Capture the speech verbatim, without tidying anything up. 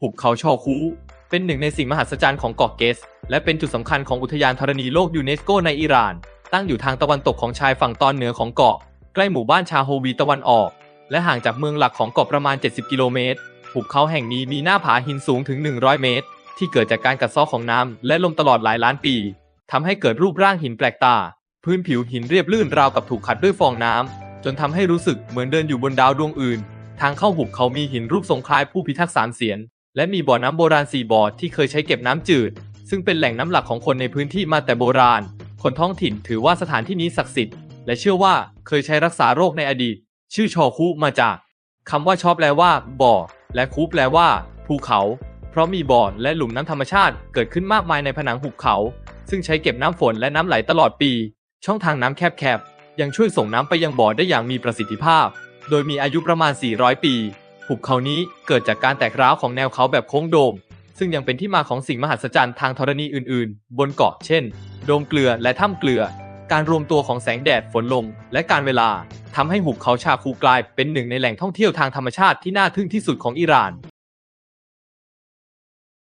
หุบเขาชอคูเป็นหนึ่งในสิ่งมหัศจรรย์ของเกาะเกสและเป็นจุดสำคัญของอุทยานธรณีโลกยูเนสโกในอิหร่านตั้งอยู่ทางตะวันตกของชายฝั่งตอนเหนือของเกาะใกล้หมู่บ้านชาโฮวีตะวันออกและห่างจากเมืองหลักของเกาะประมาณเจ็ดสิบกิโลเมตรหุบเขาแห่งนี้มีหน้าผาหินสูงถึงหนึ่งร้อยเมตรที่เกิดจากการกัดเซาะของน้ำและลมตลอดหลายล้านปีทำให้เกิดรูปร่างหินแปลกตาพื้นผิวหินเรียบลื่นราวกับถูกขัดด้วยฟองน้ำจนทำให้รู้สึกเหมือนเดินอยู่บนดาวดวงอื่นทางเข้าหุบเขามีหินรูปทรงคล้ายผู้พิทักษ์สามเสียนและมีบ่อน้ำโบราณสี่บ่อที่เคยใช้เก็บน้ำจืดซึ่งเป็นแหล่งน้ำหลักของคนในพื้นที่มาแต่โบราณคนท้องถิ่นถือว่าสถานที่นี้ศักดิ์สิทธิ์และเชื่อว่าเคยใช้รักษาโรคในอดีตชื่อชอคูมาจากคำว่าชอแปลว่าบ่อและคูแปลว่าภูเขาเพราะมีบ่อและหลุมน้ำธรรมชาติเกิดขึ้นมากมายในผนังหุบเขาซึ่งใช้เก็บน้ำฝนและน้ำไหลตลอดปีช่องทางน้ำแคบๆยังช่วยส่งน้ำไปยังบ่อได้อย่างมีประสิทธิภาพโดยมีอายุประมาณสี่ร้อยปีหุบเขานี้เกิดจากการแตกร้าวของแนวเขาแบบโค้งโดมซึ่งยังเป็นที่มาของสิ่งมหัศจรรย์ทางธรณีอื่นๆบนเกาะเช่นโดมเกลือและถ้ำเกลือการรวมตัวของแสงแดดฝนลมและการเวลาทำให้หุบเขาชาคูกลายเป็นหนึ่งในแหล่งท่องเที่ยวทางธรรมชาติที่น่าทึ่งที่สุดของอิหร่าน